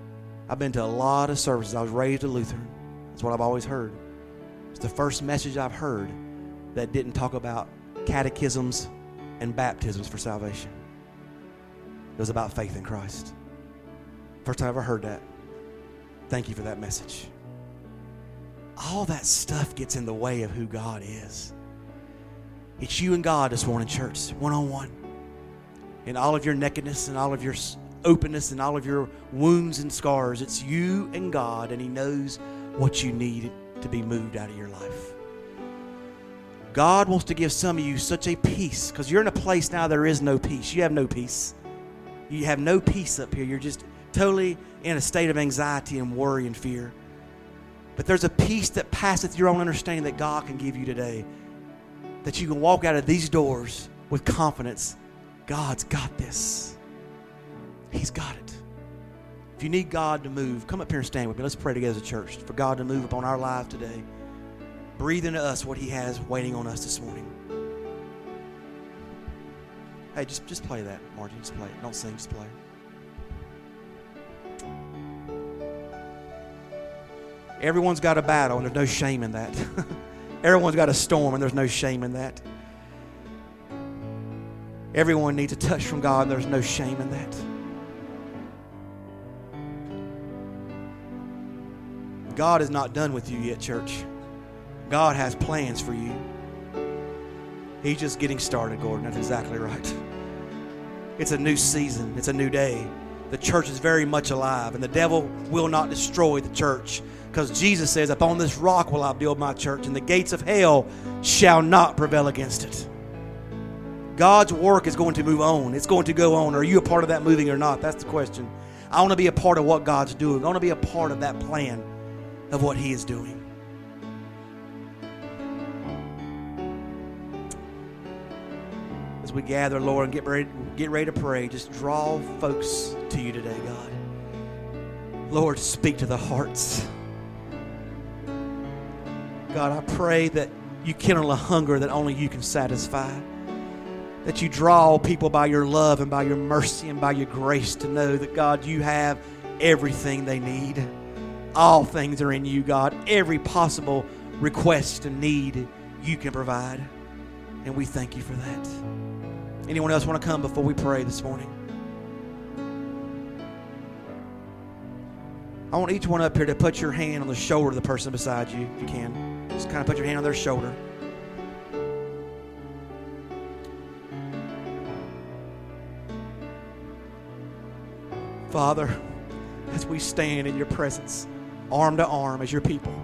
I've been to a lot of services. I was raised a Lutheran. That's what I've always heard. It's the first message I've heard that didn't talk about catechisms and baptisms for salvation. It was about faith in Christ. First time I ever heard that. Thank you for that message. All that stuff gets in the way of who God is. It's you and God this morning, church, one-on-one. In all of your nakedness and all of your openness and all of your wounds and scars, it's you and God, and He knows what you need to be moved out of your life. God wants to give some of you such a peace, because you're in a place now there is no peace. You have no peace. You have no peace up here. You're just totally in a state of anxiety and worry and fear. But there's a peace that passeth your own understanding that God can give you today, that you can walk out of these doors with confidence. God's got this. He's got it. If you need God to move, come up here and stand with me. Let's pray together as a church for God to move upon our lives today. Breathe into us what He has waiting on us this morning. Hey, just play that, Margie. Just play it. Don't sing, just play. Everyone's got a battle, and there's no shame in that. Everyone's got a storm, and there's no shame in that. Everyone needs a touch from God, and there's no shame in that. God is not done with you yet, church. God has plans for you. He's just getting started, Gordon. That's exactly right. It's a new season. It's a new day. The church is very much alive, and the devil will not destroy the church, because Jesus says, upon this rock will I build my church, and the gates of hell shall not prevail against it. God's work is going to move on. It's going to go on. Are you a part of that moving or not? That's the question. I want to be a part of what God's doing. I want to be a part of that plan of what He is doing. As we gather, Lord, and get ready to pray, just draw folks to you today, God. Lord, speak to the hearts. God, I pray that you kindle a hunger that only you can satisfy. That you draw people by your love and by your mercy and by your grace to know that, God, you have everything they need. All things are in you, God. Every possible request and need you can provide. And we thank you for that. Anyone else want to come before we pray this morning? I want each one up here to put your hand on the shoulder of the person beside you, if you can. Just kind of put your hand on their shoulder. Father, as we stand in your presence, arm to arm as your people,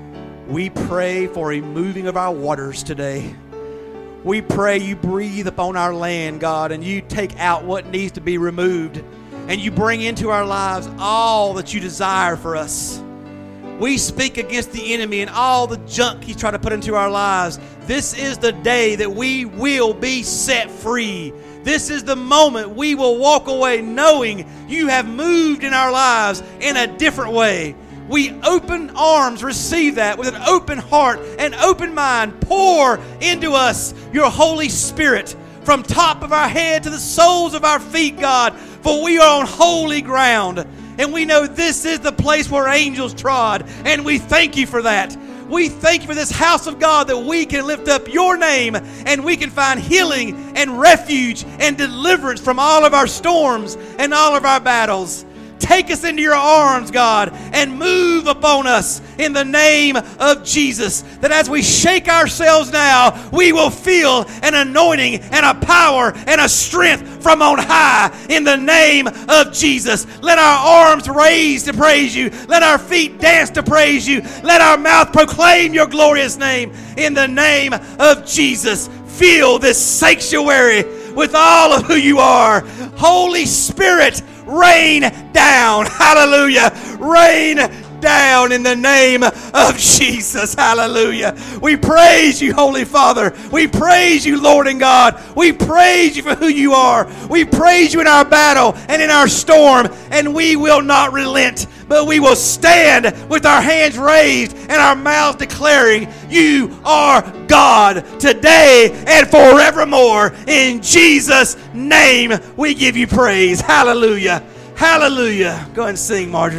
we pray for a moving of our waters today. We pray you breathe upon our land, God, and you take out what needs to be removed, and you bring into our lives all that you desire for us. We speak against the enemy and all the junk he's trying to put into our lives. This is the day that we will be set free. This is the moment we will walk away knowing you have moved in our lives in a different way. We open arms, receive that with an open heart and open mind. Pour into us your Holy Spirit from top of our head to the soles of our feet, God, for we are on holy ground. And we know this is the place where angels trod, and we thank you for that. We thank you for this house of God, that we can lift up your name and we can find healing and refuge and deliverance from all of our storms and all of our battles. Take us into your arms, God, and move upon us in the name of Jesus. That as we shake ourselves now, we will feel an anointing and a power and a strength from on high in the name of Jesus. Let our arms raise to praise you. Let our feet dance to praise you. Let our mouth proclaim your glorious name in the name of Jesus. Fill this sanctuary with all of who you are. Holy Spirit, rain down. Hallelujah. Rain down in the name of Jesus. Hallelujah. We praise you, Holy Father. We praise you, Lord and God. We praise you for who you are. We praise you in our battle and in our storm, and we will not relent, but we will stand with our hands raised and our mouths declaring you are God today and forevermore. In Jesus' name we give you praise. Hallelujah. Hallelujah. Go ahead and sing, Marjorie.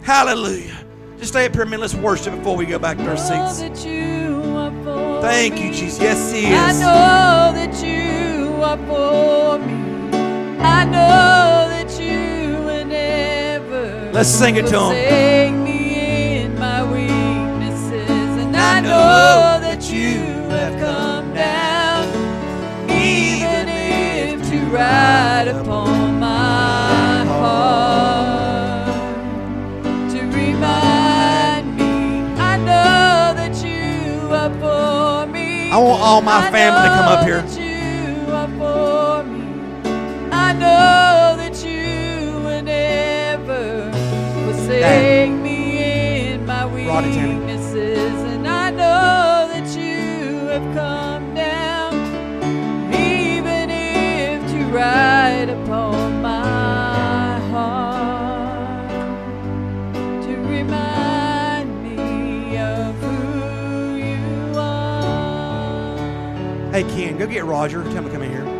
Hallelujah. Just stay up here a minute. Let's worship before we go back to our seats. Thank you, Jesus. Yes, He is. I know that you are for me. I know that you will never Let's sing it to Him. forsake me in my weaknesses. And I know that you have come down, even if to ride upon my heart, to remind me, I know that you are for me. I want all my family to come up here. I know that you are for me. I know that you will never forsake me in my Roddy, Tammy. weaknesses. And I know that you have come down, even if to ride upon my heart, to remind me of who you are. Hey, Ken, go get Roger. Tell him to come in here.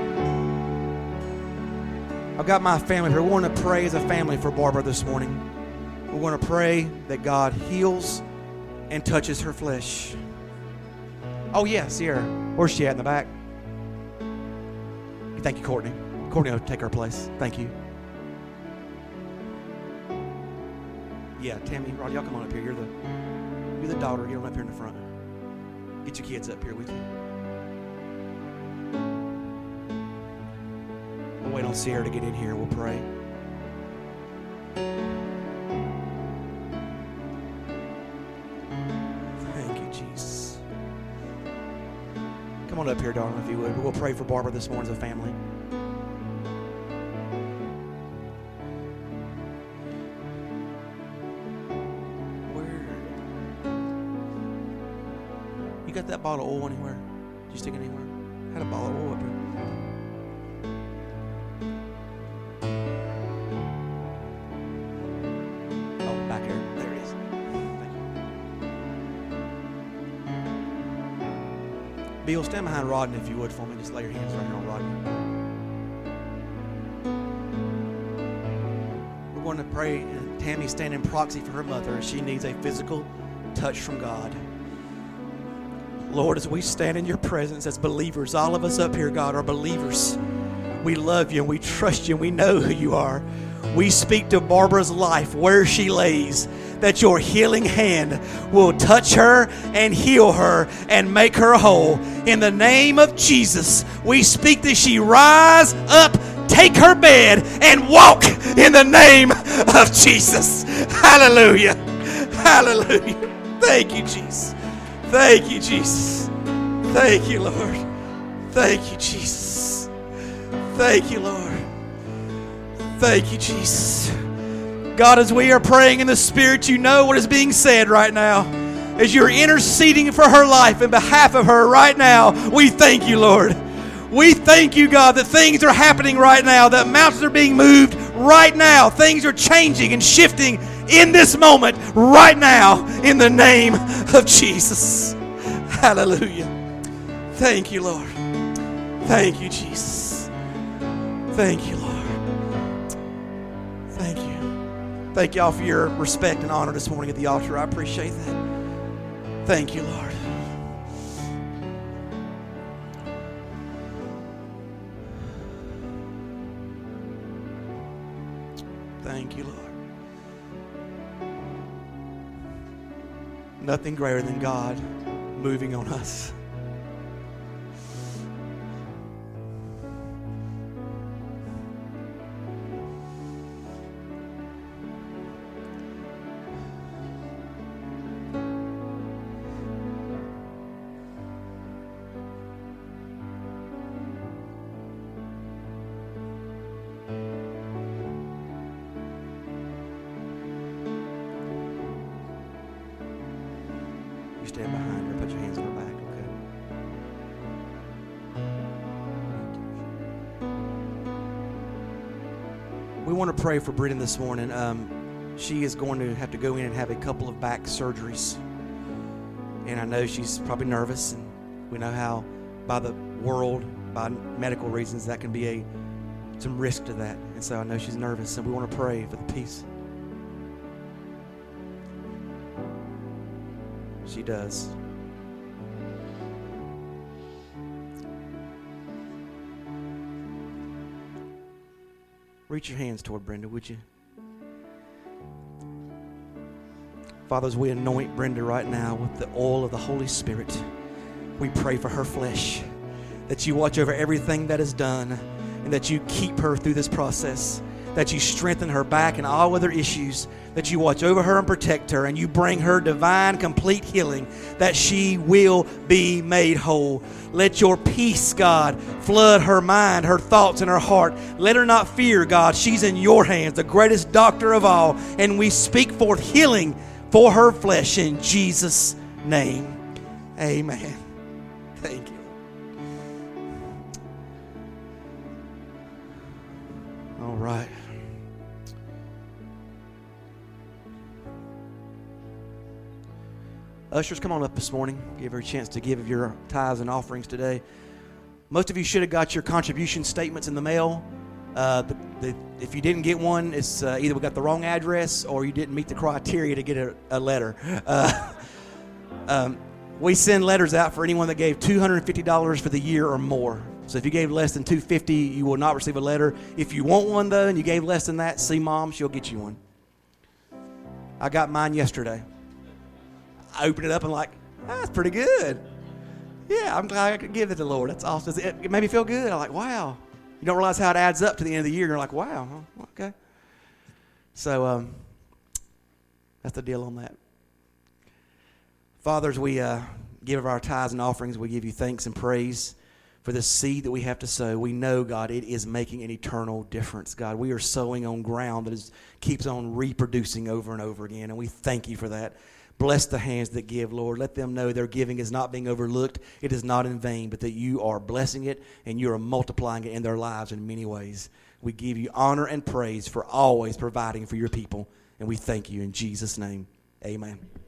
I've got my family here. We want to pray as a family for Barbara this morning. We want to pray that God heals and touches her flesh. Oh, yeah, see her. Where's she at in the back? Thank you, Courtney. Courtney will take her place. Thank you. Yeah, Tammy, Rod, y'all come on up here. You're the daughter. Get them up here in the front. Get your kids up here with you. We'll wait on Sierra to get in here. We'll pray. Thank you, Jesus. Come on up here, darling, if you would. We'll pray for Barbara this morning as a family. You got that bottle of oil anywhere? Did you stick it anywhere? I had a bottle of oil up here. Oh, back here. There it is. Thank you. Bill, stand behind Rodney if you would for me. Just lay your hands right here on Rodney. We're going to pray, and Tammy's standing proxy for her mother. She needs a physical touch from God. Lord, as we stand in your presence as believers, all of us up here, God, are believers. We love you and we trust you and we know who you are. We speak to Barbara's life where she lays, that your healing hand will touch her and heal her and make her whole. In the name of Jesus, we speak that she rise up, take her bed, and walk in the name of Jesus. Hallelujah. Hallelujah. Thank you, Jesus. Thank you, Jesus. Thank you, Lord. Thank you, Jesus. Thank you, Lord. Thank you, Jesus. God, as we are praying in the Spirit, you know what is being said right now. As you're interceding for her life in behalf of her right now, we thank you, Lord. We thank you, God, that things are happening right now, that mountains are being moved right now. Things are changing and shifting in this moment, right now, in the name of Jesus. Hallelujah. Thank you, Lord. Thank you, Jesus. Thank you, Lord. Thank you. Thank y'all for your respect and honor this morning at the altar. I appreciate that. Thank you, Lord. Thank you, Lord. Nothing greater than God moving on us. You stand behind her, put your hands on her back, okay? We want to pray for Britton this morning. She is going to have to go in and have a couple of back surgeries. And I know she's probably nervous, and we know how by the world, by medical reasons, that can be some risk to that. And so I know she's nervous, and we want to pray for the peace. She does. Reach your hands toward Brenda, would you? Father, as we anoint Brenda right now with the oil of the Holy Spirit, we pray for her flesh, that you watch over everything that is done, and that you keep her through this process, that you strengthen her back and all other issues, that you watch over her and protect her, and you bring her divine, complete healing, that she will be made whole. Let your peace, God, flood her mind, her thoughts, and her heart. Let her not fear, God. She's in your hands, the greatest doctor of all, and we speak forth healing for her flesh in Jesus' name. Amen. Thank you. All right. Ushers, come on up this morning. Give her a chance to give your tithes and offerings today. Most of you should have got your contribution statements in the mail. If you didn't get one, it's either we got the wrong address or you didn't meet the criteria to get a letter. We send letters out for anyone that gave $250 for the year or more. So if you gave less than $250, you will not receive a letter. If you want one, though, and you gave less than that, see Mom. She'll get you one. I got mine yesterday. I opened it up and that's pretty good. Yeah, I'm glad I could give it to the Lord. That's awesome. It made me feel good. I'm like, wow. You don't realize how it adds up to the end of the year. You're like, wow, okay. So that's the deal on that. Fathers, we give of our tithes and offerings. We give you thanks and praise for the seed that we have to sow. We know, God, it is making an eternal difference. God, we are sowing on ground that keeps on reproducing over and over again, and we thank you for that. Bless the hands that give, Lord. Let them know their giving is not being overlooked. It is not in vain, but that you are blessing it and you are multiplying it in their lives in many ways. We give you honor and praise for always providing for your people, and we thank you in Jesus' name. Amen.